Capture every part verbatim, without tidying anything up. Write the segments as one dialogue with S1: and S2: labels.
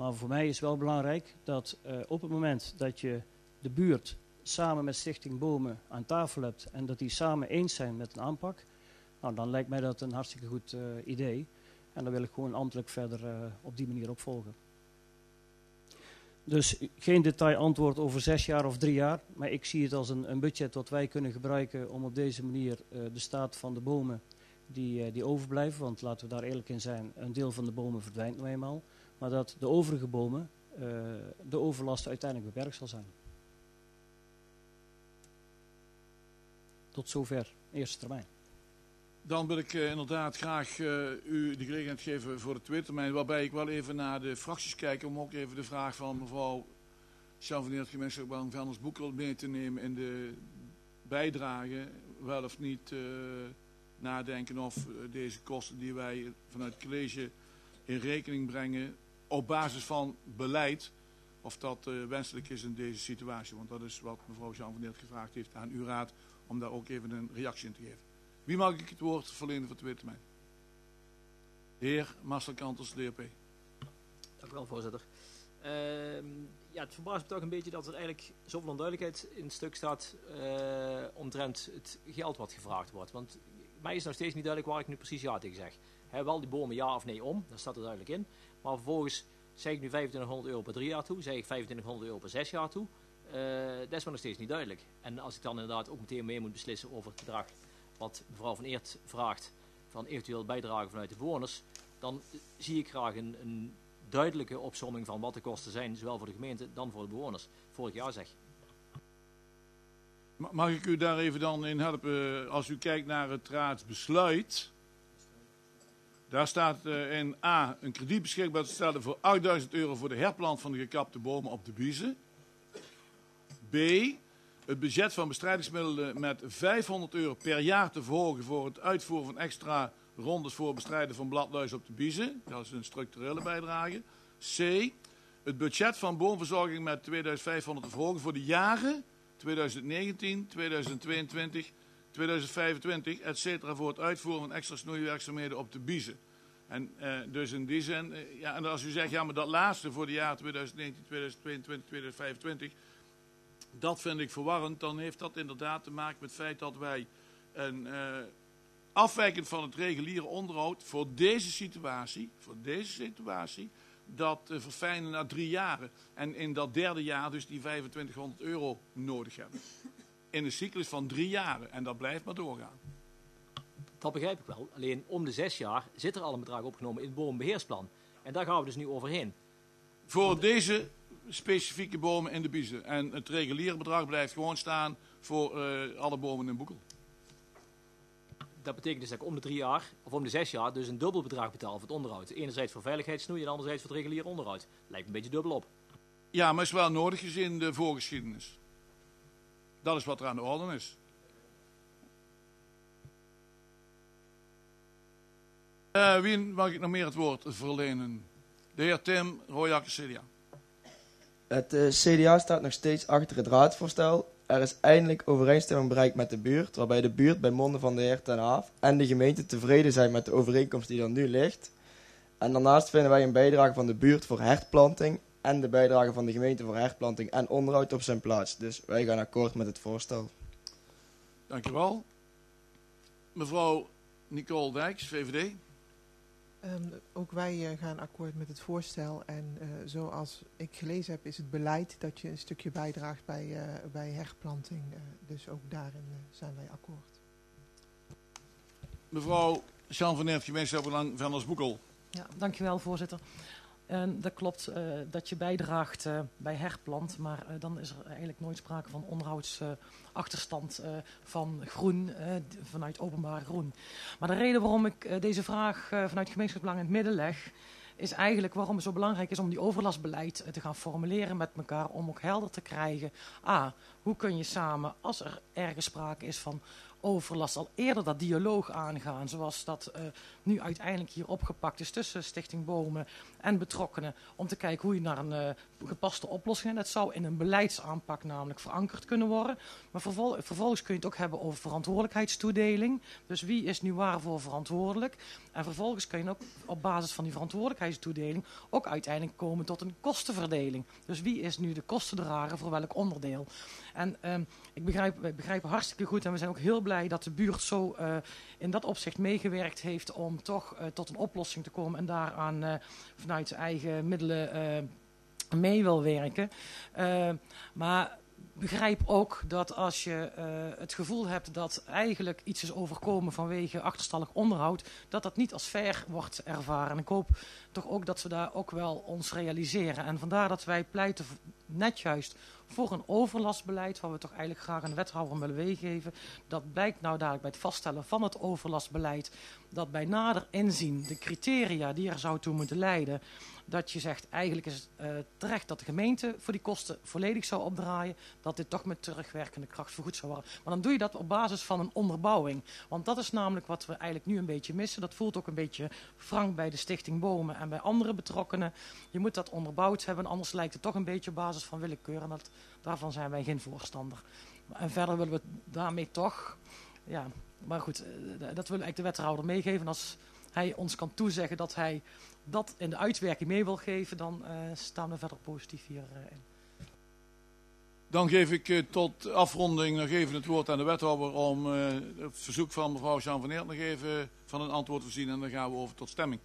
S1: Maar voor mij is wel belangrijk dat uh, op het moment dat je de buurt samen met Stichting Bomen aan tafel hebt en dat die samen eens zijn met een aanpak, nou, dan lijkt mij dat een hartstikke goed uh, idee. En dan wil ik gewoon ambtelijk verder uh, op die manier opvolgen. Dus geen detail antwoord over zes jaar of drie jaar, maar ik zie het als een, een budget dat wij kunnen gebruiken om op deze manier uh, de staat van de bomen die, uh, die overblijven, want laten we daar eerlijk in zijn, een deel van de bomen verdwijnt nou eenmaal, maar dat de overige bomen, uh, de overlast uiteindelijk beperkt zal zijn. Tot zover, eerste termijn.
S2: Dan wil ik uh, inderdaad graag uh, u de gelegenheid geven voor de tweede termijn, waarbij ik wel even naar de fracties kijk om ook even de vraag van mevrouw Sjan van Eert, gemeenschappelijk belang Venlos Boekel mee te nemen in de bijdrage, wel of niet uh, nadenken of uh, deze kosten die wij vanuit het college in rekening brengen op basis van beleid, of dat uh, wenselijk is in deze situatie. Want dat is wat mevrouw Sjan van Eert gevraagd heeft aan uw raad, om daar ook even een reactie in te geven. Wie mag ik het woord verlenen voor de tweede termijn? De heer Marcel Kanters, D R P.
S3: Dank u wel, voorzitter. Uh, ja, het verbaast me toch een beetje dat er eigenlijk zoveel onduidelijkheid in het stuk staat uh, omtrent het geld wat gevraagd wordt. Want mij is nog steeds niet duidelijk waar ik nu precies ja tegen zeg. He, wel die bomen ja of nee om, daar staat er duidelijk in. Maar vervolgens zeg ik nu vijfentwintighonderd euro per drie jaar toe, zeg ik vijfentwintighonderd euro per zes jaar toe. Uh, dat is me nog steeds niet duidelijk. En als ik dan inderdaad ook meteen mee moet beslissen over het bedrag wat mevrouw Van Eert vraagt van eventueel bijdragen vanuit de bewoners, dan zie ik graag een, een duidelijke opsomming van wat de kosten zijn, zowel voor de gemeente dan voor de bewoners. Vorig jaar zeg.
S2: Mag ik u daar even dan in helpen? Als u kijkt naar het raadsbesluit, daar staat uh, in A een krediet beschikbaar te stellen voor achtduizend euro voor de herplant van de gekapte bomen op de biezen. B, het budget van bestrijdingsmiddelen met vijfhonderd euro per jaar te verhogen voor het uitvoeren van extra rondes voor bestrijden van bladluis op de biezen. Dat is een structurele bijdrage. C, het budget van boomverzorging met tweeduizend vijfhonderd te verhogen voor de jaren tweeduizend negentien, tweeduizend tweeëntwintig, tweeduizend vijfentwintig, et cetera voor het uitvoeren van extra snoeiwerkzaamheden op de biezen. En uh, dus in die zin, uh, ja, en als u zegt, ja, maar dat laatste voor de jaren tweeduizend negentien, tweeduizend tweeëntwintig, tweeduizend vijfentwintig, dat vind ik verwarrend. Dan heeft dat inderdaad te maken met het feit dat wij een uh, afwijkend van het reguliere onderhoud voor deze situatie, voor deze situatie, dat uh, verfijnen na drie jaren. En in dat derde jaar dus die vijfentwintighonderd euro nodig hebben. In een cyclus van drie jaren. En dat blijft maar doorgaan.
S3: Dat begrijp ik wel. Alleen om de zes jaar zit er al een bedrag opgenomen in het bomenbeheersplan. En daar gaan we dus nu overheen.
S2: Voor Want... deze specifieke bomen in de biezen. En het reguliere bedrag blijft gewoon staan voor uh, alle bomen in Boekel.
S3: Dat betekent dus dat ik om de drie jaar, of om de zes jaar, dus een dubbel bedrag betaal voor het onderhoud. Enerzijds voor veiligheidssnoei en anderzijds voor het reguliere onderhoud. Lijkt een beetje dubbel op.
S2: Ja, maar is wel nodig gezien de voorgeschiedenis. Dat is wat er aan de orde is. Uh, wie mag ik nog meer het woord verlenen? De heer Tim Rooijakkers, C D A.
S4: Het uh, C D A staat nog steeds achter het raadsvoorstel. Er is eindelijk overeenstemming bereikt met de buurt, waarbij de buurt bij monden van de heer Ten Haaf en de gemeente tevreden zijn met de overeenkomst die er nu ligt. En daarnaast vinden wij een bijdrage van de buurt voor hertplanting en de bijdrage van de gemeente voor hertplanting en onderhoud op zijn plaats. Dus wij gaan akkoord met het voorstel.
S2: Dank u wel. Mevrouw Nicole Dijks, V V D.
S5: Um, ook wij uh, gaan akkoord met het voorstel en uh, zoals ik gelezen heb is het beleid dat je een stukje bijdraagt bij, uh, bij herplanting. Uh, dus ook daarin uh, zijn wij akkoord.
S2: Mevrouw Sjan van Eert, gemeenschappelijk belang Venlos Boekel.
S6: Ja, dankjewel voorzitter. Uh, dat klopt uh, dat je bijdraagt uh, bij herplant, maar uh, dan is er eigenlijk nooit sprake van onderhoudsachterstand uh, uh, van groen, uh, vanuit openbaar groen. Maar de reden waarom ik uh, deze vraag uh, vanuit gemeenschappelijk belang in het midden leg, is eigenlijk waarom het zo belangrijk is om die overlastbeleid uh, te gaan formuleren met elkaar, om ook helder te krijgen, a, hoe kun je samen, als er ergens sprake is van overlast al eerder dat dialoog aangaan, zoals dat uh, nu uiteindelijk hier opgepakt is tussen Stichting Bomen en betrokkenen, om te kijken hoe je naar een uh, gepaste oplossing. Dat zou in een beleidsaanpak namelijk verankerd kunnen worden. Maar vervol vervolgens kun je het ook hebben over verantwoordelijkheidstoedeling. Dus wie is nu waarvoor verantwoordelijk? En vervolgens kun je ook op basis van die verantwoordelijkheidstoedeling ook uiteindelijk komen tot een kostenverdeling. Dus wie is nu de kostendrager voor welk onderdeel? En um, ik begrijp, wij begrijpen hartstikke goed en we zijn ook heel blij dat de buurt zo uh, in dat opzicht meegewerkt heeft om toch uh, tot een oplossing te komen en daaraan uh, vanuit zijn eigen middelen uh, mee wil werken. Uh, maar begrijp ook dat als je uh, het gevoel hebt dat eigenlijk iets is overkomen vanwege achterstallig onderhoud, dat dat niet als fair wordt ervaren. En ik hoop toch ook dat we daar ook wel ons realiseren. En vandaar dat wij pleiten net juist voor een overlastbeleid, waar we toch eigenlijk graag aan de wethouder willen meegeven. Dat blijkt nou dadelijk bij het vaststellen van het overlastbeleid, dat bij nader inzien de criteria die er zou toe moeten leiden, dat je zegt eigenlijk is het uh, terecht dat de gemeente voor die kosten volledig zou opdraaien, dat dit toch met terugwerkende kracht vergoed zou worden. Maar dan doe je dat op basis van een onderbouwing. Want dat is namelijk wat we eigenlijk nu een beetje missen. Dat voelt ook een beetje wrang bij de Stichting Bomen en bij andere betrokkenen. Je moet dat onderbouwd hebben, anders lijkt het toch een beetje op basis van willekeur. En dat, daarvan zijn wij geen voorstander. En verder willen we daarmee toch, ja, maar goed, dat wil ik de wethouder meegeven. En als hij ons kan toezeggen dat hij dat in de uitwerking mee wil geven, dan uh, staan we verder positief hierin. Uh,
S2: Dan geef ik uh, tot afronding nog even het woord aan de wethouder om uh, het verzoek van mevrouw Jean van Eert nog even van een antwoord te voorzien en dan gaan we over tot stemming.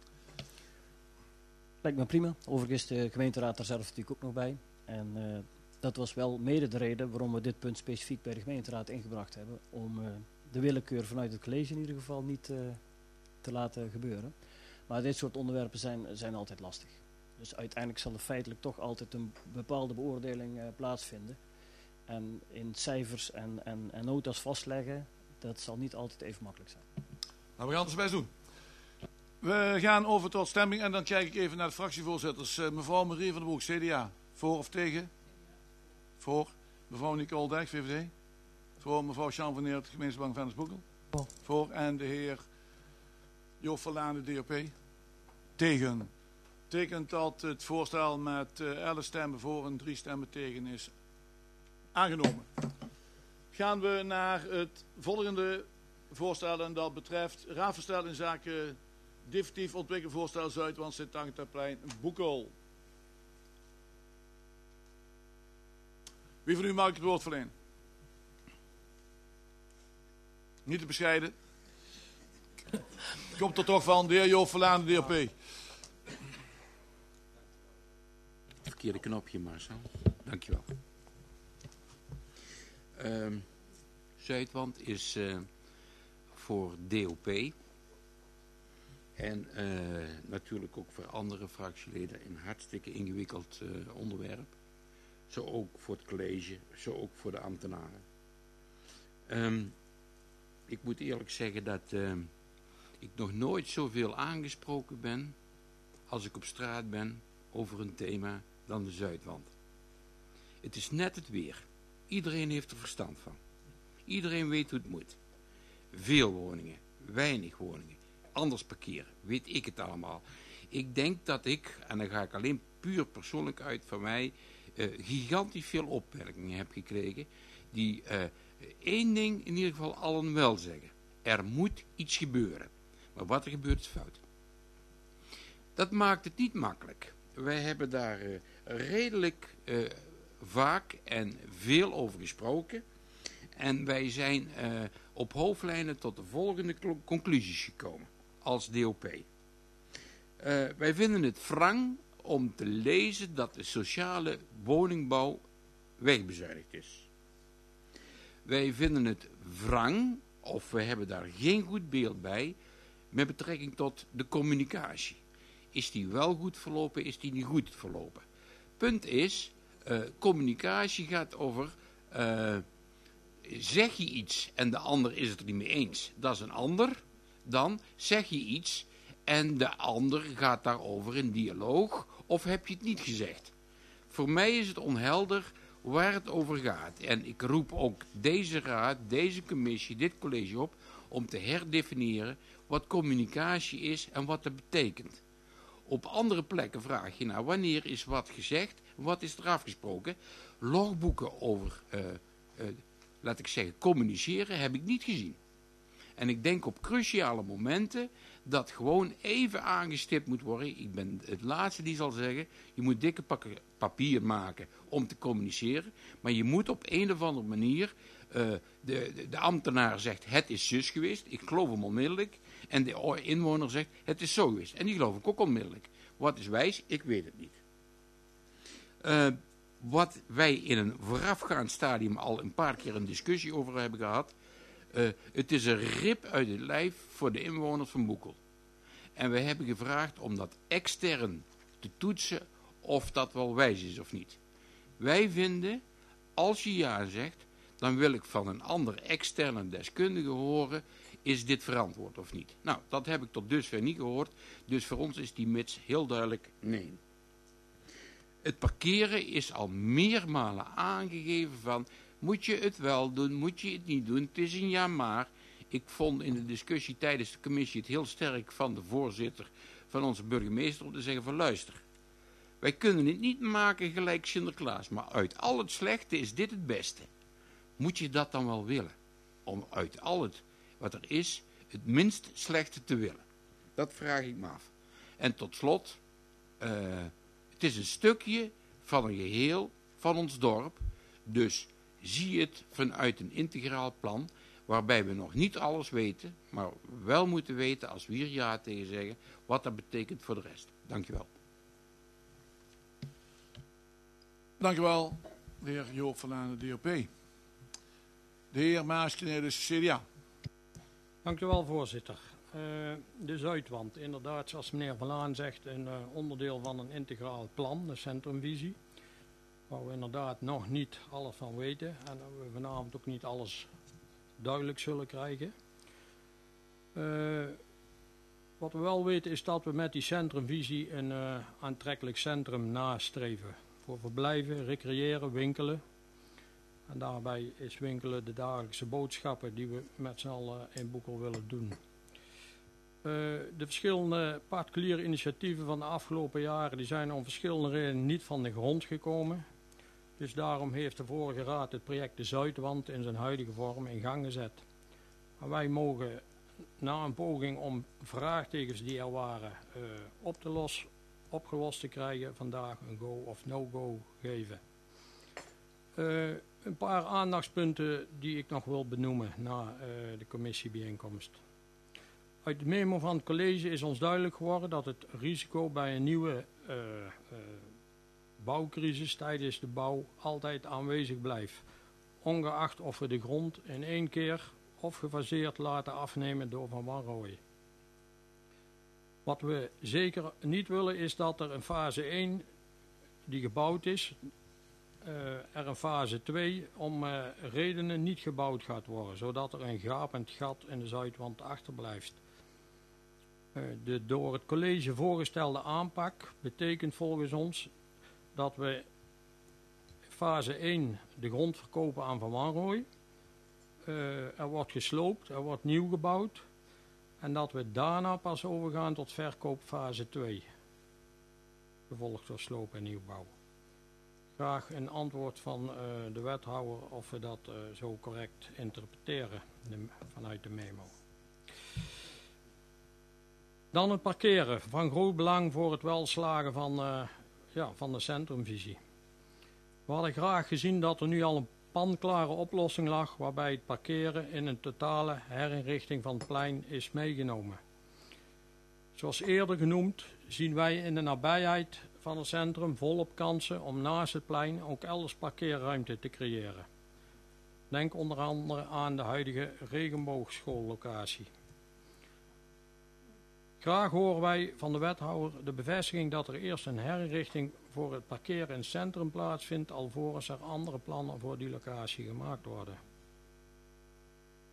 S1: Lijkt me prima. Overigens is de gemeenteraad er zelf natuurlijk ook nog bij. En uh, dat was wel mede de reden waarom we dit punt specifiek bij de gemeenteraad ingebracht hebben. Om uh, de willekeur vanuit het college in ieder geval niet uh, te laten gebeuren. Maar dit soort onderwerpen zijn, zijn altijd lastig. Dus uiteindelijk zal er feitelijk toch altijd een bepaalde beoordeling uh, plaatsvinden. En in cijfers en, en, en notas vastleggen, dat zal niet altijd even makkelijk zijn.
S2: Nou, we gaan het best doen. We gaan over tot stemming en dan kijk ik even naar de fractievoorzitters. Uh, mevrouw Marie van den Broek, C D A. Voor of tegen? Voor. Mevrouw Nicole Dijk, V V D. Voor. Mevrouw Jean van Eert, Gemeentebank Vennersboekel. Voor. Voor. En de heer Joop Verlaan, de D O P. Tegen. Betekent dat het voorstel met uh, elf stemmen voor en drie stemmen tegen is aangenomen. Gaan we naar het volgende voorstel en dat betreft raadvoorstel in zaken definitief ontwikkelvoorstel Zuidwand Sint-Agatha-plein Boekel. Wie van u mag ik het woord verlenen? Niet te bescheiden. Komt er toch van de heer Joop Verlaan, de D O P.
S7: Verkeerde knopje, Marcel. Dankjewel. Uh, Zuidwand is uh, voor D O P. En uh, natuurlijk ook voor andere fractieleden een hartstikke ingewikkeld uh, onderwerp. Zo ook voor het college, zo ook voor de ambtenaren. Um, ik moet eerlijk zeggen dat uh, ik nog nooit zoveel aangesproken ben als ik op straat ben over een thema dan de Zuidwand. Het is net het weer. Iedereen heeft er verstand van. Iedereen weet hoe het moet. Veel woningen, weinig woningen, anders parkeren, weet ik het allemaal. Ik denk dat ik, en dan ga ik alleen puur persoonlijk uit van mij, uh, gigantisch veel opmerkingen heb gekregen, die uh, één ding in ieder geval allen wel zeggen. Er moet iets gebeuren. Maar wat er gebeurt is fout. Dat maakt het niet makkelijk. Wij hebben daar uh, redelijk uh, vaak en veel over gesproken. En wij zijn uh, op hoofdlijnen tot de volgende conclusies gekomen als D O P. Uh, wij vinden het wrang om te lezen dat de sociale woningbouw wegbezuinigd is. Wij vinden het wrang, of we hebben daar geen goed beeld bij, met betrekking tot de communicatie. Is die wel goed verlopen, is die niet goed verlopen? Punt is, uh, communicatie gaat over, uh, zeg je iets en de ander is het er niet mee eens. Dat is een ander. Dan zeg je iets en de ander gaat daarover in dialoog of heb je het niet gezegd. Voor mij is het onhelder waar het over gaat. En ik roep ook deze raad, deze commissie, dit college op om te herdefiniëren wat communicatie is en wat dat betekent. Op andere plekken vraag je nou wanneer is wat gezegd, wat is er afgesproken. Logboeken over, uh, uh, laat ik zeggen, communiceren heb ik niet gezien. En ik denk op cruciale momenten dat gewoon even aangestipt moet worden. Ik ben het laatste die zal zeggen, je moet dikke pakken papier maken om te communiceren. Maar je moet op een of andere manier, uh, de, de, de ambtenaar zegt het is zus geweest, ik geloof hem onmiddellijk. En de inwoner zegt het is zo geweest. En die geloof ik ook onmiddellijk. Wat is wijs? Ik weet het niet. Uh, wat wij in een voorafgaand stadium al een paar keer een discussie over hebben gehad. Uh, het is een rip uit het lijf voor de inwoners van Boekel. En we hebben gevraagd om dat extern te toetsen of dat wel wijs is of niet. Wij vinden, als je ja zegt, dan wil ik van een ander externe deskundige horen, is dit verantwoord of niet? Nou, dat heb ik tot dusver niet gehoord, dus voor ons is die mits heel duidelijk nee. Het parkeren is al meermalen aangegeven van, moet je het wel doen, moet je het niet doen, het is een ja maar. Ik vond in de discussie tijdens de commissie het heel sterk van de voorzitter van onze burgemeester om te zeggen van luister. Wij kunnen het niet maken gelijk Sinterklaas, maar uit al het slechte is dit het beste. Moet je dat dan wel willen? Om uit al het wat er is, het minst slechte te willen. Dat vraag ik me af. En tot slot, uh, het is een stukje van een geheel van ons dorp, dus zie het vanuit een integraal plan, waarbij we nog niet alles weten, maar wel moeten weten als we hier ja tegen zeggen, wat dat betekent voor de rest. Dankjewel.
S2: Dankjewel, de heer Joop van Aan, de D O P. De heer Maas-Cornelis, C D A.
S8: Dankjewel, voorzitter. Uh, de Zuidwand, inderdaad, zoals meneer Van Laan zegt, een uh, onderdeel van een integraal plan, de centrumvisie. Waar we inderdaad nog niet alles van weten en we vanavond ook niet alles duidelijk zullen krijgen. Uh, wat we wel weten is dat we met die centrumvisie een uh, aantrekkelijk centrum nastreven. Voor verblijven, recreëren, winkelen. En daarbij is winkelen de dagelijkse boodschappen die we met z'n allen in Boekel willen doen. Uh, de verschillende particuliere initiatieven van de afgelopen jaren die zijn om verschillende redenen niet van de grond gekomen. Dus daarom heeft de vorige raad het project de Zuidwand in zijn huidige vorm in gang gezet. En wij mogen na een poging om vraagtekens die er waren uh, op te los, opgelost te krijgen, vandaag een go of no-go geven. Uh, een paar aandachtspunten die ik nog wil benoemen na uh, de commissiebijeenkomst. Uit de memo van het college is ons duidelijk geworden dat het risico bij een nieuwe uh, uh, bouwcrisis tijdens de bouw altijd aanwezig blijft. Ongeacht of we de grond in één keer of gefaseerd laten afnemen door Van Wanrooij. Wat we zeker niet willen is dat er een fase één die gebouwd is, uh, er een fase twee om uh, redenen niet gebouwd gaat worden. Zodat er een gapend gat in de Zuidwand achterblijft. Uh, de door het college voorgestelde aanpak betekent volgens ons dat we fase één de grond verkopen aan Van Wanrooij. Uh, er wordt gesloopt, er wordt nieuw gebouwd. En dat we daarna pas overgaan tot verkoop fase twee. Gevolgd door sloop en nieuwbouw. Graag een antwoord van uh, de wethouder of we dat uh, zo correct interpreteren de, vanuit de memo. Dan het parkeren. Van groot belang voor het welslagen van, uh, ja, van de centrumvisie. We hadden graag gezien dat er nu al een panklare oplossing lag waarbij het parkeren in een totale herinrichting van het plein is meegenomen. Zoals eerder genoemd zien wij in de nabijheid van het centrum volop kansen om naast het plein ook elders parkeerruimte te creëren. Denk onder andere aan de huidige regenboogschoollocatie. Graag horen wij van de wethouder de bevestiging dat er eerst een herinrichting voor het parkeren in het centrum plaatsvindt, alvorens er andere plannen voor die locatie gemaakt worden.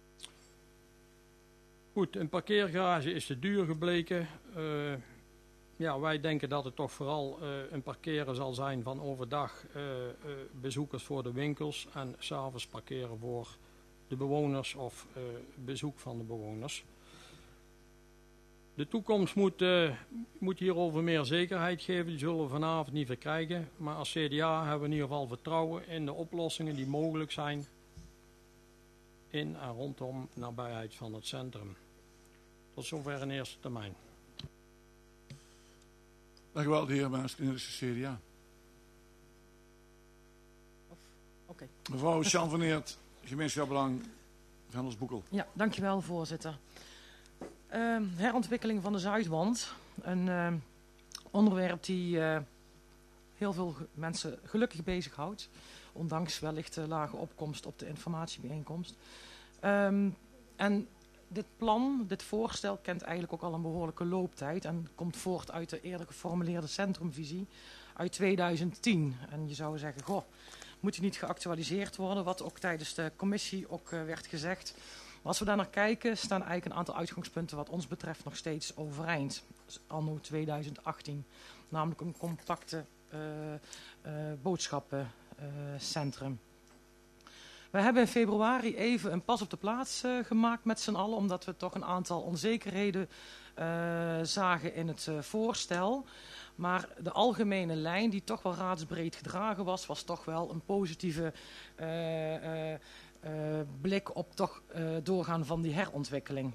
S8: Goed, een parkeergarage is te duur gebleken. Uh, ja, wij denken dat het toch vooral uh, een parkeren zal zijn van overdag uh, uh, bezoekers voor de winkels en 's avonds parkeren voor de bewoners of uh, bezoek van de bewoners. De toekomst moet, uh, moet hierover meer zekerheid geven. Die zullen we vanavond niet verkrijgen. Maar als C D A hebben we in ieder geval vertrouwen in de oplossingen die mogelijk zijn in en rondom de nabijheid van het centrum. Tot zover in eerste termijn.
S2: Dank u wel, de heer Maas, C D A.
S6: Okay.
S2: Mevrouw Sjan van Eert, Gemeenschap Belang, Vendels Boekel.
S6: Ja, dankjewel voorzitter. Uh, herontwikkeling van de Zuidwand. Een uh, onderwerp die uh, heel veel mensen gelukkig bezighoudt. Ondanks wellicht de lage opkomst op de informatiebijeenkomst. Um, en dit plan, dit voorstel kent eigenlijk ook al een behoorlijke looptijd. En komt voort uit de eerder geformuleerde centrumvisie uit tweeduizend tien. En je zou zeggen, goh, moet die niet geactualiseerd worden? Wat ook tijdens de commissie ook uh, werd gezegd. Maar als we daar naar kijken, staan eigenlijk een aantal uitgangspunten wat ons betreft nog steeds overeind. Anno tweeduizend achttien. Namelijk een compacte uh, uh, boodschappencentrum. Uh, we hebben in februari even een pas op de plaats uh, gemaakt met z'n allen. Omdat we toch een aantal onzekerheden uh, zagen in het uh, voorstel. Maar de algemene lijn die toch wel raadsbreed gedragen was, was toch wel een positieve uh, uh, Uh, blik op toch uh, doorgaan van die herontwikkeling.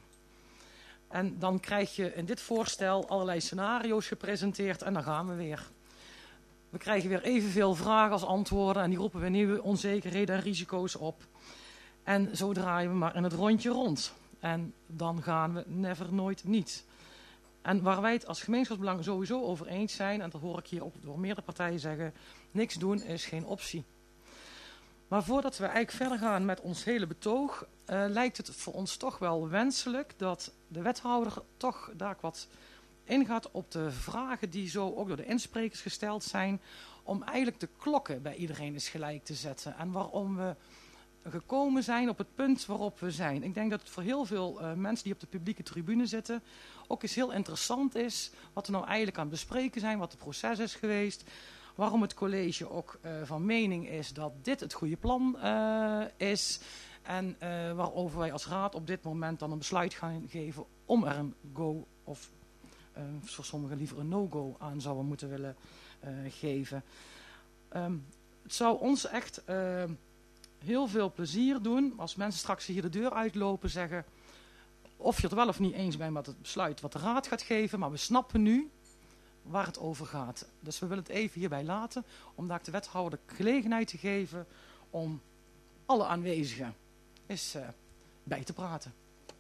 S6: En dan krijg je in dit voorstel allerlei scenario's gepresenteerd en dan gaan we weer. We krijgen weer evenveel vragen als antwoorden en die roepen weer nieuwe onzekerheden en risico's op. En zo draaien we maar in het rondje rond. En dan gaan we never nooit niet. En waar wij het als gemeenschapsbelang sowieso over eens zijn, en dat hoor ik hier ook door meerdere partijen zeggen, niks doen is geen optie. Maar voordat we eigenlijk verder gaan met ons hele betoog, uh, lijkt het voor ons toch wel wenselijk dat de wethouder toch daar wat ingaat op de vragen die zo ook door de insprekers gesteld zijn, om eigenlijk de klokken bij iedereen eens gelijk te zetten. En waarom we gekomen zijn op het punt waarop we zijn. Ik denk dat het voor heel veel uh, mensen die op de publieke tribune zitten ook eens heel interessant is wat we nou eigenlijk aan het bespreken zijn, wat het proces is geweest. Waarom het college ook uh, van mening is dat dit het goede plan uh, is. En uh, waarover wij als raad op dit moment dan een besluit gaan geven om er een go of uh, voor sommigen liever een no-go aan zouden moeten willen uh, geven. Um, het zou ons echt uh, heel veel plezier doen als mensen straks hier de deur uitlopen zeggen of je het wel of niet eens bent met het besluit wat de raad gaat geven. Maar we snappen nu waar het over gaat. Dus we willen het even hierbij laten, om daar de wethouder de gelegenheid te geven om alle aanwezigen eens uh, bij te praten.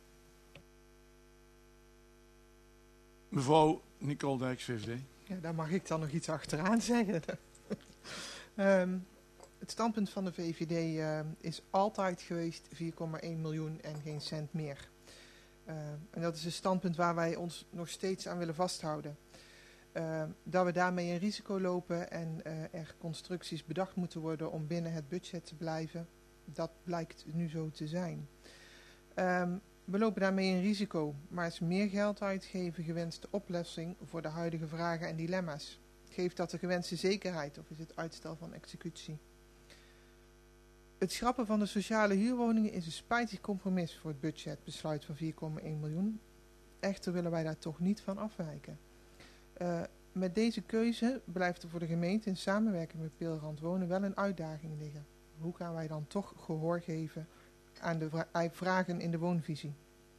S2: Mevrouw Nicole Dijks, V V D.
S5: Ja, daar mag ik dan nog iets achteraan zeggen. um, het standpunt van de V V D uh, is altijd geweest vier komma één miljoen en geen cent meer. Uh, en dat is een standpunt waar wij ons nog steeds aan willen vasthouden. Uh, dat we daarmee een risico lopen en uh, er constructies bedacht moeten worden om binnen het budget te blijven, dat blijkt nu zo te zijn. Um, we lopen daarmee een risico, maar is meer geld uitgeven gewenste oplossing voor de huidige vragen en dilemma's? Geeft dat de gewenste zekerheid of is het uitstel van executie? Het schrappen van de sociale huurwoningen is een spijtig compromis voor het budgetbesluit van vier komma één miljoen. Echter willen wij daar toch niet van afwijken. Uh, met deze keuze blijft er voor de gemeente in samenwerking met Peelrand Wonen wel een uitdaging liggen. Hoe gaan wij dan toch gehoor geven aan de vra- vragen in de woonvisie?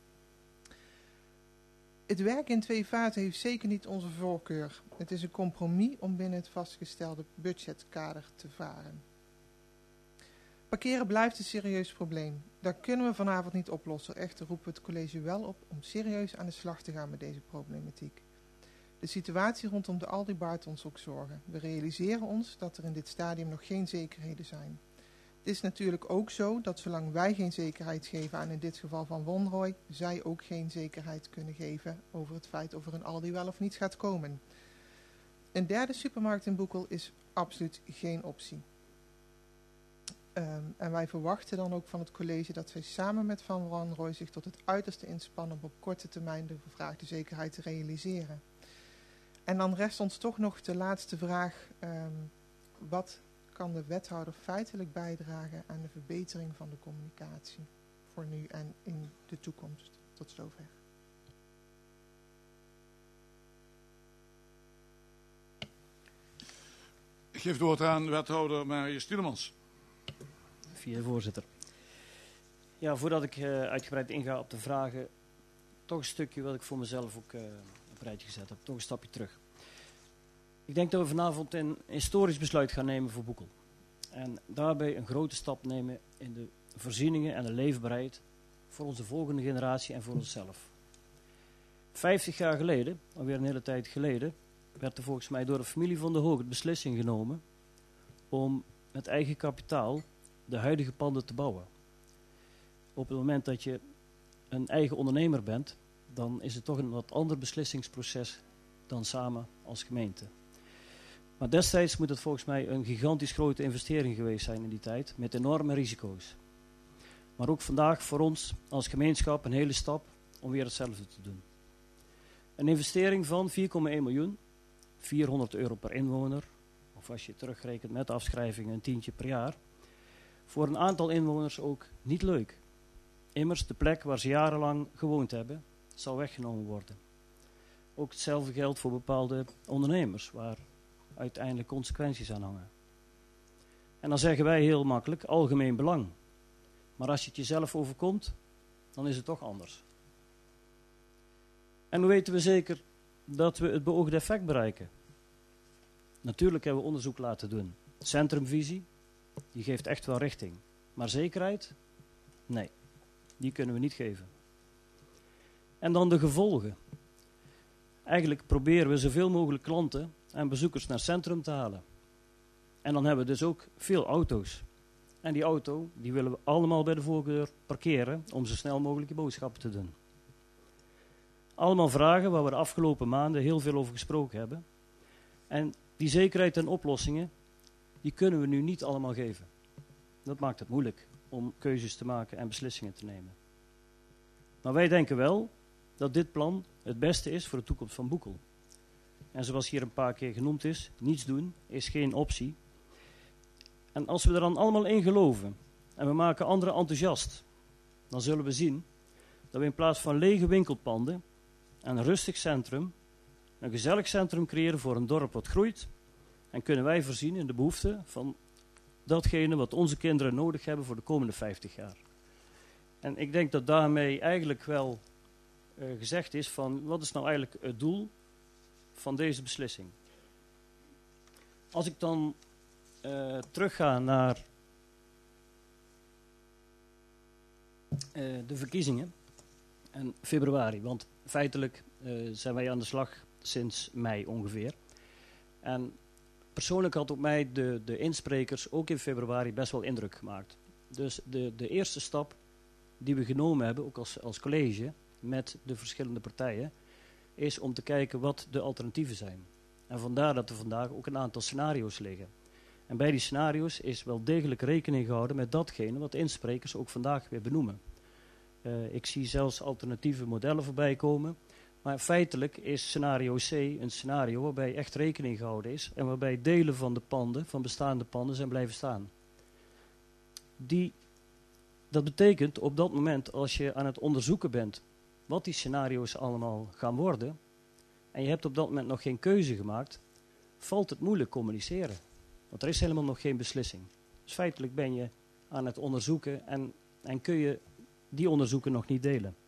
S5: Het werk in twee fasen heeft zeker niet onze voorkeur. Het is een compromis om binnen het vastgestelde budgetkader te varen. Parkeren blijft een serieus probleem. Dat kunnen we vanavond niet oplossen. Echter roepen we het college wel op om serieus aan de slag te gaan met deze problematiek. De situatie rondom de Aldi baart ons ook zorgen. We realiseren ons dat er in dit stadium nog geen zekerheden zijn. Het is natuurlijk ook zo dat zolang wij geen zekerheid geven aan in dit geval Van Wanrooij, zij ook geen zekerheid kunnen geven over het feit of er een Aldi wel of niet gaat komen. Een derde supermarkt in Boekel is absoluut geen optie. Um, en wij verwachten dan ook van het college dat zij samen met Van Wanrooij zich tot het uiterste inspannen om op korte termijn de gevraagde zekerheid te realiseren. En dan rest ons toch nog de laatste vraag. Um, wat kan de wethouder feitelijk bijdragen aan de verbetering van de communicatie voor nu en in de toekomst? Tot zover.
S2: Ik geef het woord aan wethouder Marie Stielemans.
S1: Via de voorzitter. Ja, voordat ik uh, uitgebreid inga op de vragen, toch een stukje wat ik voor mezelf ook uh, op een rijtje gezet heb. Toch een stapje terug. Ik denk dat we vanavond een historisch besluit gaan nemen voor Boekel. En daarbij een grote stap nemen in de voorzieningen en de leefbaarheid voor onze volgende generatie en voor onszelf. Vijftig jaar geleden, alweer een hele tijd geleden, werd er volgens mij door de familie van der Hoog de beslissing genomen om met eigen kapitaal de huidige panden te bouwen. Op het moment dat je een eigen ondernemer bent, dan is het toch een wat ander beslissingsproces dan samen als gemeente. Maar destijds moet het volgens mij een gigantisch grote investering geweest zijn in die tijd, met enorme risico's. Maar ook vandaag voor ons als gemeenschap een hele stap om weer hetzelfde te doen. Een investering van vier komma één miljoen, vierhonderd euro per inwoner, of als je terugrekent met afschrijvingen een tientje per jaar. Voor een aantal inwoners ook niet leuk. Immers, de plek waar ze jarenlang gewoond hebben, zal weggenomen worden. Ook hetzelfde geldt voor bepaalde ondernemers, waar uiteindelijk consequenties aan hangen. En dan zeggen wij heel makkelijk, algemeen belang. Maar als je het jezelf overkomt, dan is het toch anders. En hoe weten we zeker dat we het beoogde effect bereiken? Natuurlijk hebben we onderzoek laten doen. Centrumvisie, die geeft echt wel richting. Maar zekerheid? Nee, die kunnen we niet geven. En dan de gevolgen. Eigenlijk proberen we zoveel mogelijk klanten en bezoekers naar het centrum te halen. En dan hebben we dus ook veel auto's. En die auto, die willen we allemaal bij de voordeur parkeren om zo snel mogelijk je boodschappen te doen. Allemaal vragen waar we de afgelopen maanden heel veel over gesproken hebben. En die zekerheid en oplossingen, die kunnen we nu niet allemaal geven. Dat maakt het moeilijk om keuzes te maken en beslissingen te nemen. Maar wij denken wel dat dit plan het beste is voor de toekomst van Boekel. En zoals hier een paar keer genoemd is, niets doen is geen optie. En als we er dan allemaal in geloven en we maken anderen enthousiast, dan zullen we zien dat we in plaats van lege winkelpanden en een rustig centrum, een gezellig centrum creëren voor een dorp wat groeit. En kunnen wij voorzien in de behoeften van datgene wat onze kinderen nodig hebben voor de komende vijftig jaar. En ik denk dat daarmee eigenlijk wel uh, gezegd is van wat is nou eigenlijk het doel van deze beslissing. Als ik dan uh, terugga naar uh, de verkiezingen in februari, want feitelijk uh, zijn wij aan de slag sinds mei ongeveer. En persoonlijk had op mij de, de insprekers ook in februari best wel indruk gemaakt. Dus de, de eerste stap die we genomen hebben, ook als, als college, met de verschillende partijen, is om te kijken wat de alternatieven zijn. En vandaar dat er vandaag ook een aantal scenario's liggen. En bij die scenario's is wel degelijk rekening gehouden met datgene wat de insprekers ook vandaag weer benoemen. Uh, ik zie zelfs alternatieve modellen voorbij komen. Maar feitelijk is scenario C een scenario waarbij echt rekening gehouden is en waarbij delen van de panden, van bestaande panden, zijn blijven staan. Die, dat betekent op dat moment, als je aan het onderzoeken bent wat die scenario's allemaal gaan worden, en je hebt op dat moment nog geen keuze gemaakt, valt het moeilijk communiceren. Want er is helemaal nog geen beslissing. Dus feitelijk ben je aan het onderzoeken en, en kun je die onderzoeken nog niet delen.